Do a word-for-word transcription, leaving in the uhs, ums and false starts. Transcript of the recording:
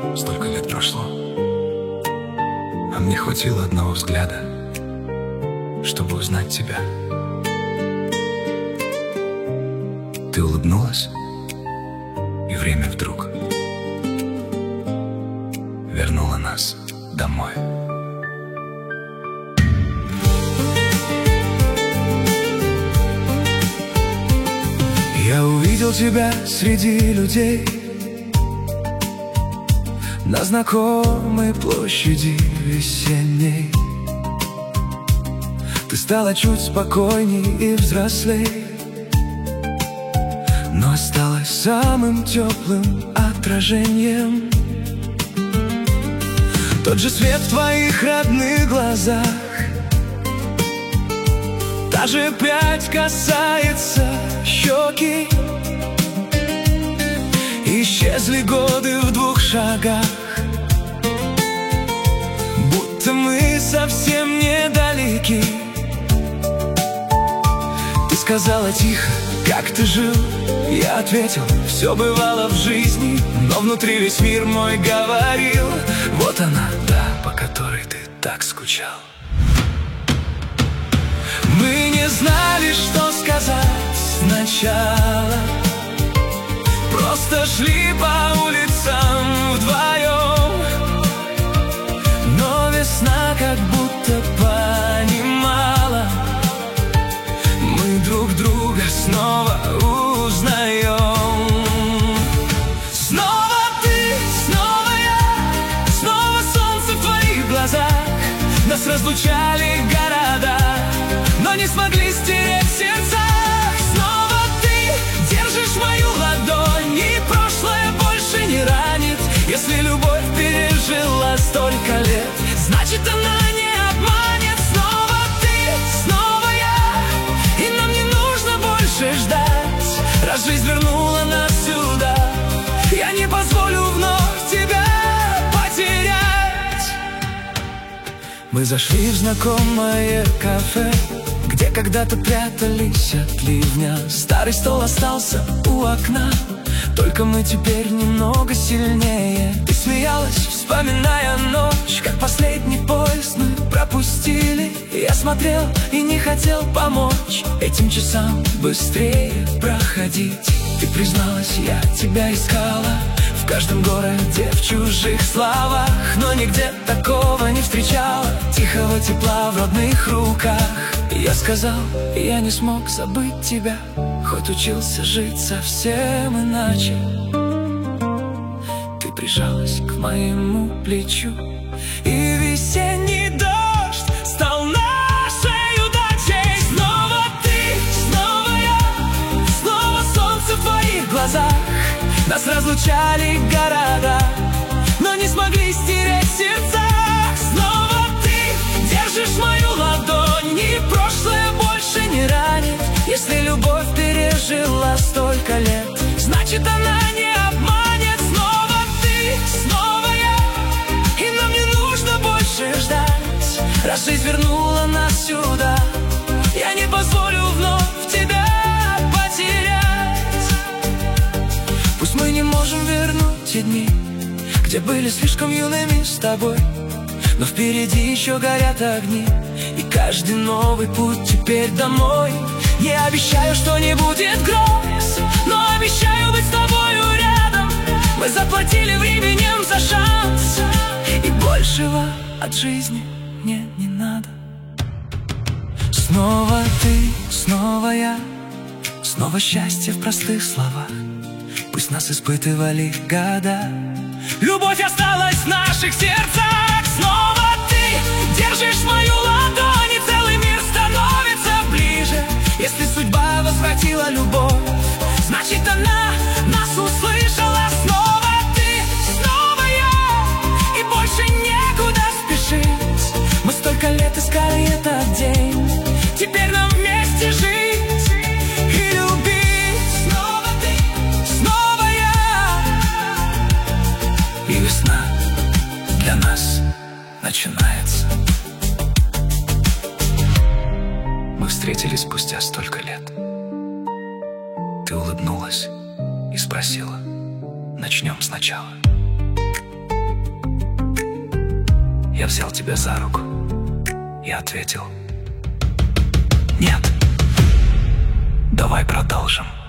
Столько лет прошло, а мне хватило одного взгляда, чтобы узнать тебя. Ты улыбнулась, и время вдруг вернуло нас домой. Я увидел тебя среди людей на знакомой площади весенней. Ты стала чуть спокойней и взрослей, но осталась самым теплым отражением. Тот же свет в твоих родных глазах, та же прядь касается щеки. Исчезли годы в двух шагах, будто мы совсем недалеки. Ты сказала тихо, как ты жил? Я ответил, все бывало в жизни, но внутри весь мир мой говорил: вот она, та, по которой ты так скучал. Мы не знали, что сказать сначала, просто шли по улицам вдвоем, но весна как будто понимала, мы друг друга снова узнаем. Снова ты, снова я, снова солнце в твоих глазах. Нас разлучали города, но не смогли стереть в сердцах. Снова ты держишь мою ладонь, и прошлое больше не ранит. Если любовь пережила столько лет, значит она не обманет. Снова ты, снова я, и нам не нужно больше ждать. Раз жизнь вернула нас сюда, я не позволю вновь тебя потерять. Мы зашли в знакомое кафе, где когда-то прятались от ливня. Старый стол остался у окна, только мы теперь немного сильнее. Ты смеялась, вспоминая ночь, как последний поезд мы пропустили. Я смотрел и не хотел помочь этим часам быстрее проходить. Ты призналась, я тебя искала в каждом городе, в чужих словах, но нигде такого не встречала, тихого тепла в родных руках. Я сказал, я не смог забыть тебя, хоть учился жить совсем иначе. Ты прижалась к моему плечу, и весенний дождь стал нашей удачей. Снова ты, снова я, снова солнце в твоих глазах. Нас разлучали города, но не смогли стереть в сердцах. Снова ты держишь мою ладонь, и прошлое больше не ранит. Если любовь пережила столько лет, значит она не обманет. Снова ты, снова я, и нам не нужно больше ждать. Раз жизнь вернула нас сюда, я не позволю вновь тебя потерять. Пусть мы не можем вернуть те дни, где были слишком юными с тобой, но впереди еще горят огни, и каждый новый путь теперь домой. Не обещаю, что не будет гроз, но обещаю быть с тобою рядом. Мы заплатили временем за шанс, и большего от жизни мне не надо. Снова ты, снова я, снова счастье в простых словах. Пусть нас испытывали года, любовь осталась в наших сердцах. Снова ты держишь мою ладонь, и целый мир становится ближе. Если судьба возвратила любовь, значит она нас услышала. Снова ты, снова я, и больше некуда спешить. Мы столько лет искали этот день, теперь нам вместе жить и любить. Снова ты, снова я, и весна для нас начинается. Мы встретились спустя столько лет. Ты улыбнулась и спросила: начнем сначала. Я взял тебя за руку и ответил: нет. Давай продолжим.